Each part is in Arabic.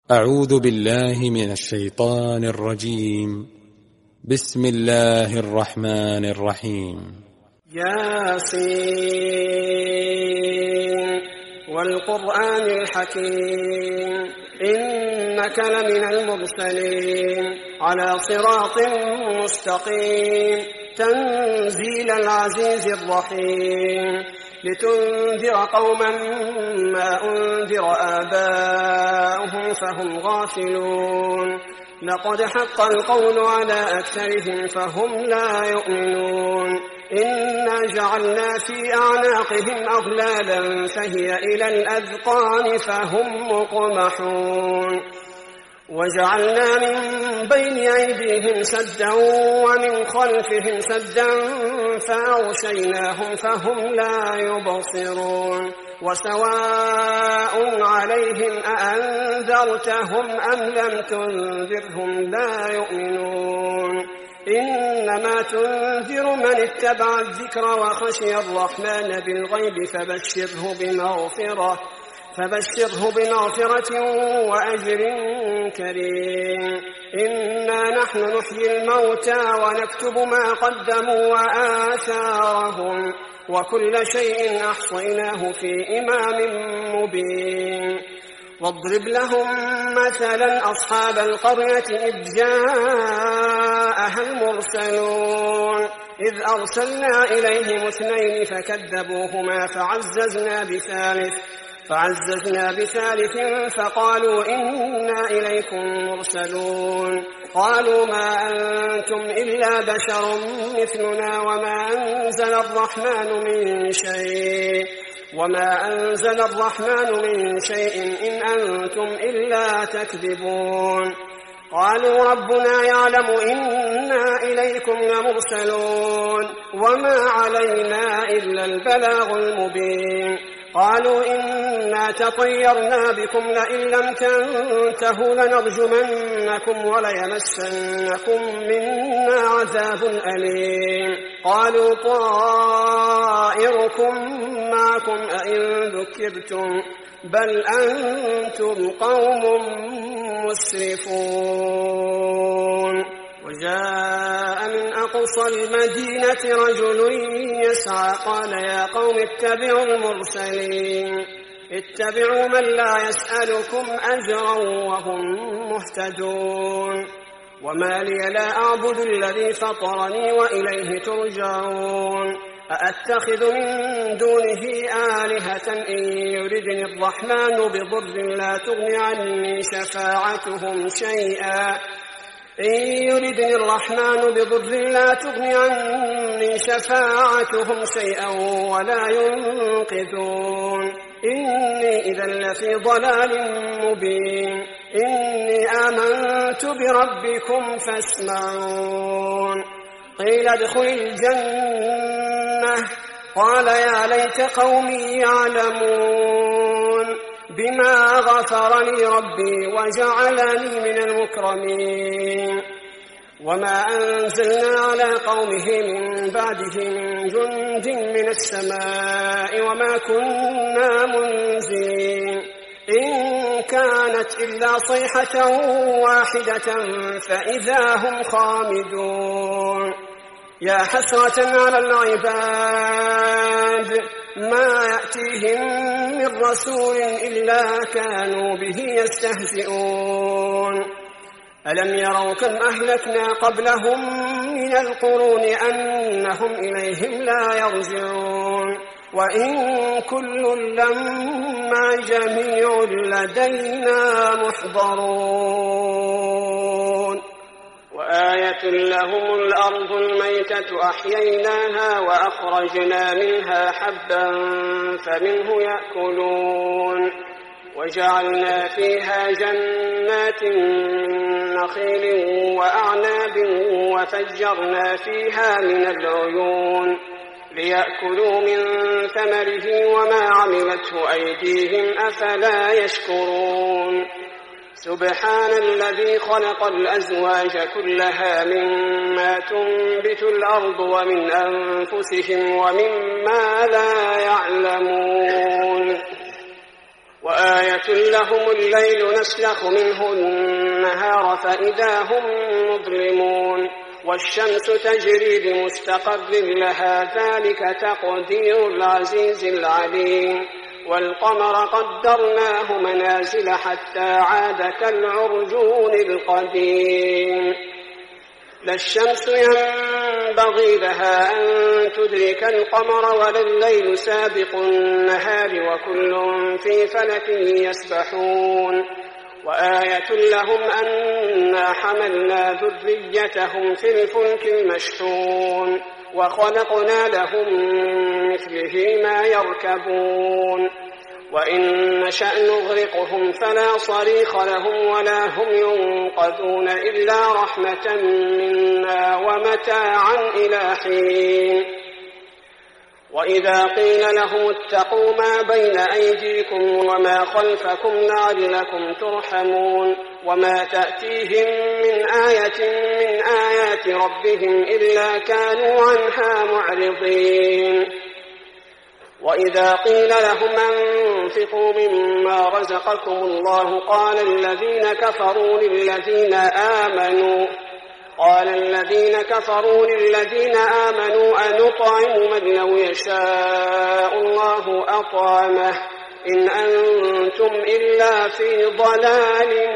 أعوذ بالله من الشيطان الرجيم. بسم الله الرحمن الرحيم. ياسين والقرآن الحكيم إنك لمن المرسلين على صراط مستقيم تنزيل العزيز الرحيم لتنذر قوما ما أنذر آباؤهم فهم غافلون لقد حق القول على أكثرهم فهم لا يؤمنون إنا جعلنا في أعناقهم أغلالا فهي إلى الأذقان فهم مقمحون وجعلنا من بين أيديهم سدا ومن خلفهم سدا فأغشيناهم فهم لا يبصرون وسواء عليهم أأنذرتهم أم لم تنذرهم لا يؤمنون إنما تنذر من اتبع الذكر وخشي الرحمن بالغيب فبشره بمغفرة وأجر كريم إنا نحن نحيي الموتى ونكتب ما قدموا وآثارهم وكل شيء أحصيناه في إمام مبين واضرب لهم مثلا أصحاب القرية إذ جاءها المرسلون إذ أرسلنا إليهم 2 فكذبوهما فعززنا بثالث فقالوا إنا إليكم مرسلون قالوا ما أنتم إلا بشر مثلنا وما أنزل الرحمن من شيء إن أنتم إلا تكذبون قالوا ربنا يعلم إنا إليكم لمرسلون وما علينا إلا البلاغ المبين قالوا إنا تطيرنا بكم لئن لم تنتهوا لنرجمنكم وليمسنكم منا عذاب أليم قالوا طائركم معكم أئن ذكرتم بل أنتم قوم مسرفون وجاء من أقصى المدينة رجل يسعى قال يا قوم اتبعوا المرسلين اتبعوا من لا يسألكم أجرا وهم مهتدون وما لي لا أعبد الذي فطرني وإليه ترجعون أأتخذ من دونه آلهة إن يردني الرحمن بضر لا تغني عني شفاعتهم شيئا ولا ينقذون إني إذا لفي ضلال مبين إني آمنت بربكم فاسمعون قيل ادخل الجنة قال يا ليت قومي يعلمون بما غفر لي ربي وجعلني من المكرمين وما أنزلنا على قومه من بعده من جند من السماء وما كنا منزلين إن كانت إلا صيحة واحدة فإذا هم خامدون يا حسرة على العباد ما يأتيهم من رسول إلا كانوا به يستهزئون ألم يروا كم أهلكنا قبلهم من القرون أنهم إليهم لا يرجعون وإن كل لما جميع لدينا محضرون وآية لهم الأرض الميتة أحييناها وأخرجنا منها حبا فمنه يأكلون وجعلنا فيها جنات من نخيل وأعناب وفجرنا فيها من العيون ليأكلوا من ثمره وما عملته أيديهم أفلا يشكرون سبحان الذي خلق الأزواج كلها مما تنبت الأرض ومن أنفسهم ومما لا يعلمون وآية لهم الليل نسلخ منه النهار فإذا هم مظلمون والشمس تجري لمستقر لها ذلك تقدير العزيز العليم والقمر قدرناه منازل حتى عاد كالعرجون القديم لا الشمس ينبغي لها أن تدرك القمر ولا الليل سابق النهار وكل في فلك يسبحون وآية لهم أنا حملنا ذريتهم في الفلك المشحون وخلقنا لهم مثله ما يركبون وإن نشأ نغرقهم فلا صريخ لهم ولا هم ينقذون إلا رحمة منا ومتاعا إلى حين وإذا قيل لهم اتقوا ما بين أيديكم وما خلفكم لعلكم ترحمون وما تأتيهم من آية من آيات ربهم إلا كانوا عنها معرضين وإذا قيل لهم أنفقوا مما رزقكم الله قال الذين كفروا للذين آمنوا أنطعم من لو يشاء الله أطعمه إن أنتم إلا في ضلال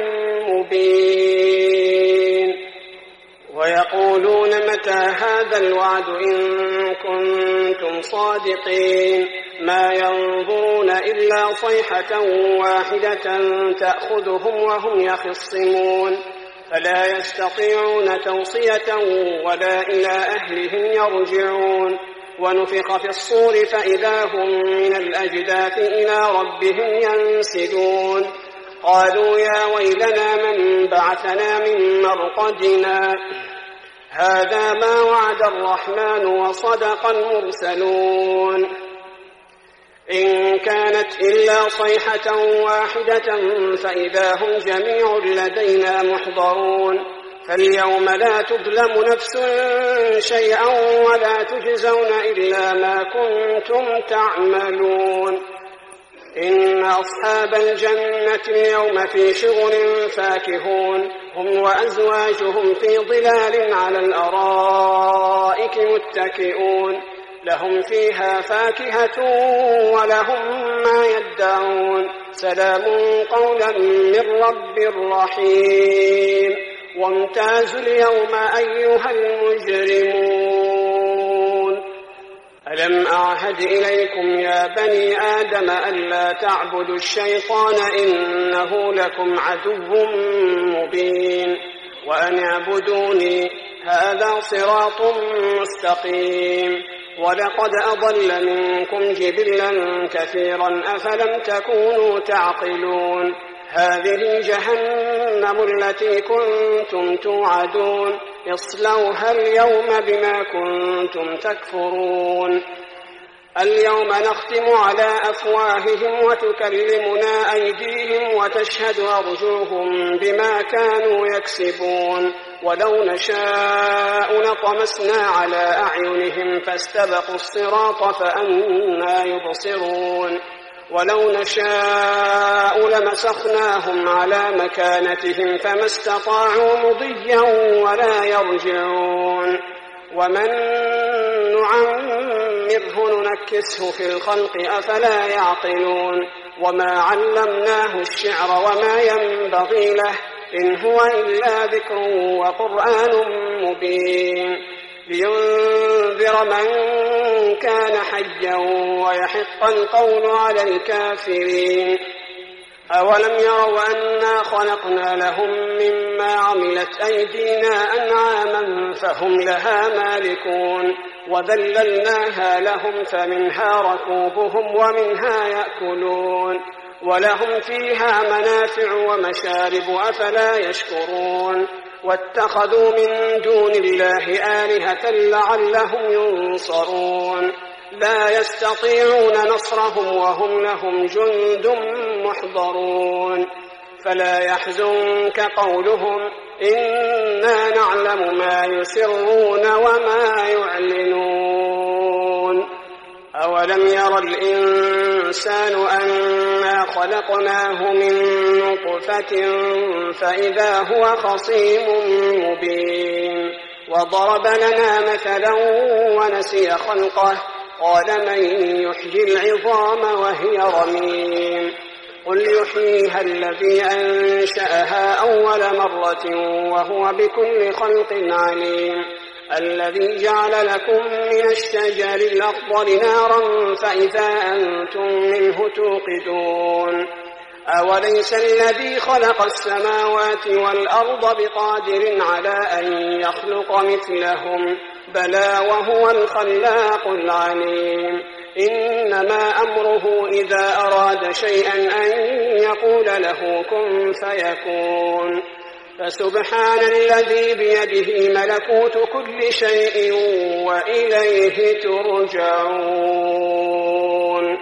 مبين ويقولون متى هذا الوعد إن كنتم صادقين ما ينظرون إلا صيحة واحدة تأخذهم وهم يخصمون فلا يستطيعون توصية ولا إلى أهلهم يرجعون ونفخ في الصور فإذا هم من الأجداث إلى ربهم ينسلون قالوا يا ويلنا من بعثنا من مرقدنا هذا ما وعد الرحمن وصدق المرسلون إن كانت إلا صيحة واحدة فإذا هم جميع لدينا محضرون فاليوم لا تظلم نفس شيئا ولا تجزون إلا ما كنتم تعملون إن أصحاب الجنة اليوم في شغل فاكهون هم وأزواجهم في ظلال على الأرائك متكئون لهم فيها فاكهة ولهم ما يدعون سلام قولا من رب رحيم وامتازوا اليوم أيها المجرمون ألم أعهد إليكم يا بني آدم ألا تعبدوا الشيطان إنه لكم عدو مبين وأن اعبدوني هذا صراط مستقيم ولقد أضل منكم جبلا كثيرا أفلم تكونوا تعقلون هذه جهنم التي كنتم توعدون اصلوها اليوم بما كنتم تكفرون اليوم نختم على أفواههم وتكلمنا أيديهم وتشهد أرجلهم بما كانوا يكسبون ولو نشاء لطمسنا على أعينهم فاستبقوا الصراط فأنى يبصرون ولو نشاء لمسخناهم على مكانتهم فما استطاعوا مضيا ولا يرجعون ومن نعمره ننكسه في الخلق أفلا يعقلون وما علمناه الشعر وما ينبغي له إن هو إلا ذكر وقرآن مبين لينذر من كان حيا ويحق القول على الكافرين أولم يروا أنا خلقنا لهم مما عملت أيدينا أنعاما فهم لها مالكون وذللناها لهم فمنها ركوبهم ومنها يأكلون ولهم فيها منافع ومشارب أفلا يشكرون واتخذوا من دون الله آلهة لعلهم ينصرون لا يستطيعون نصرهم وهم لهم جند محضرون فلا يحزنك قولهم إنا نعلم ما يسرون وما يعلنون أولم ير الإنسان أنا خلقناه من نطفة فإذا هو خصيم مبين وضرب لنا مثلا ونسي خلقه قال من يحيي العظام وهي رميم قل يحييها الذي أنشأها أول مرة وهو بكل خلق عليم الذي جعل لكم من الشجر الأخضر نارا فإذا أنتم منه توقدون أوليس الذي خلق السماوات والأرض بقادر على أن يخلق مثلهم بلى وهو الخلاق العليم إنما أمره إذا أراد شيئا أن يقول له كن فيكون فسبحان الذي بيده ملكوت كل شيء وإليه ترجعون